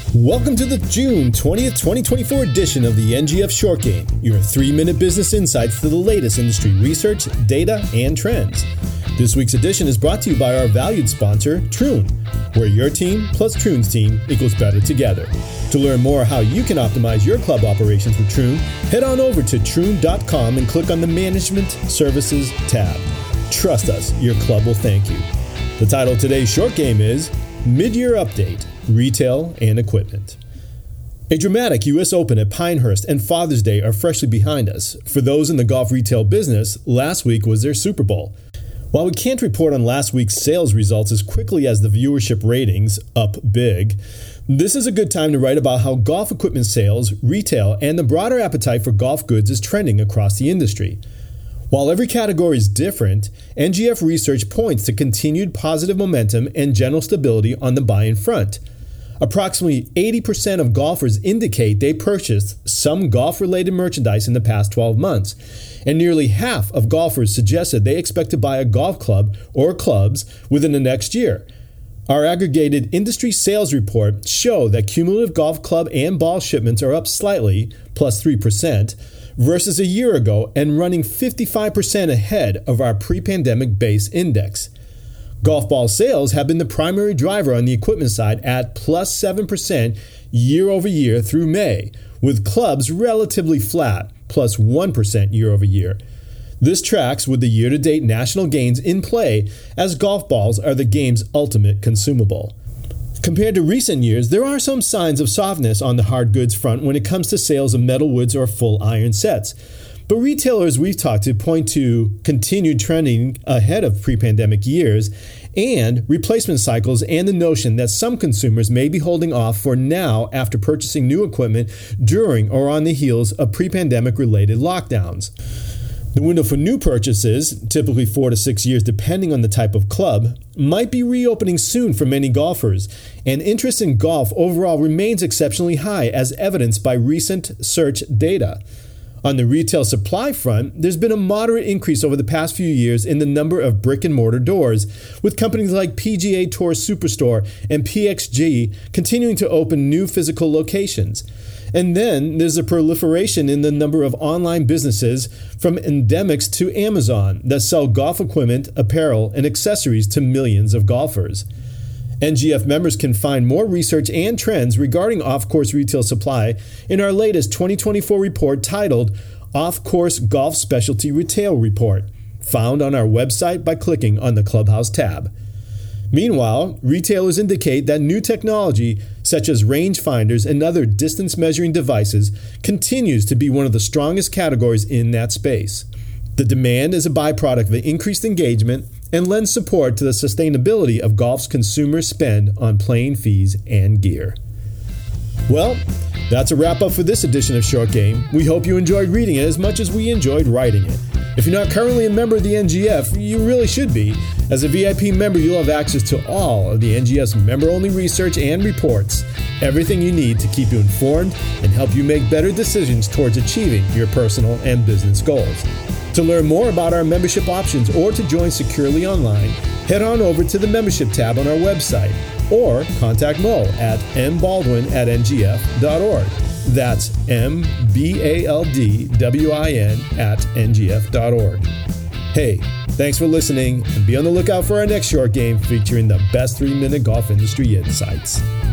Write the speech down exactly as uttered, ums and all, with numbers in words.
Welcome to the June twentieth, twenty twenty-four edition of the N G F Short Game, your three-minute business insights to the latest industry research, data, and trends. This week's edition is brought to you by our valued sponsor, Troon, where your team plus Troon's team equals better together. To learn more how you can optimize your club operations with Troon, head on over to troon dot com and click on the Management Services tab. Trust us, your club will thank you. The title of today's short game is Mid-Year Update, Retail and Equipment. A dramatic U S Open at Pinehurst and Father's Day are freshly behind us. For those in the golf retail business, last week was their Super Bowl. While we can't report on last week's sales results as quickly as the viewership ratings, up big, this is a good time to write about how golf equipment sales, retail, and the broader appetite for golf goods is trending across the industry. While every category is different, N G F research points to continued positive momentum and general stability on the buy-in front. Approximately eighty percent of golfers indicate they purchased some golf-related merchandise in the past twelve months, and nearly half of golfers suggested they expect to buy a golf club or clubs within the next year. Our aggregated industry sales report show that cumulative golf club and ball shipments are up slightly, plus three percent, versus a year ago and running fifty-five percent ahead of our pre-pandemic base index. Golf ball sales have been the primary driver on the equipment side at plus seven percent year over year through May, with clubs relatively flat, plus one percent year over year. This tracks with the year-to-date national gains in play, as golf balls are the game's ultimate consumable. Compared to recent years, there are some signs of softness on the hard goods front when it comes to sales of metal woods or full iron sets. But retailers we've talked to point to continued trending ahead of pre-pandemic years and replacement cycles, and the notion that some consumers may be holding off for now after purchasing new equipment during or on the heels of pre-pandemic related lockdowns. The window for new purchases, typically four to six years depending on the type of club, might be reopening soon for many golfers, and interest in golf overall remains exceptionally high as evidenced by recent search data. On the retail supply front, there's been a moderate increase over the past few years in the number of brick-and-mortar doors, with companies like P G A Tour Superstore and P X G continuing to open new physical locations. And then there's a proliferation in the number of online businesses, from endemics to Amazon, that sell golf equipment, apparel, and accessories to millions of golfers. N G F members can find more research and trends regarding off-course retail supply in our latest twenty twenty-four report titled Off-Course Golf Specialty Retail Report, found on our website by clicking on the Clubhouse tab. Meanwhile, retailers indicate that new technology, such as rangefinders and other distance measuring devices, continues to be one of the strongest categories in that space. The demand is a byproduct of increased engagement and lends support to the sustainability of golf's consumer spend on playing fees and gear. Well, that's a wrap up for this edition of Short Game. We hope you enjoyed reading it as much as we enjoyed writing it. If you're not currently a member of the N G F, you really should be. As a V I P member, you'll have access to all of the N G F's member-only research and reports, everything you need to keep you informed and help you make better decisions towards achieving your personal and business goals. To learn more about our membership options or to join securely online, head on over to the membership tab on our website or contact Mo at m baldwin at n g f dot org. That's M B A L D W I N at n g f dot org. Hey, thanks for listening, and be on the lookout for our next short game featuring the best three-minute golf industry insights.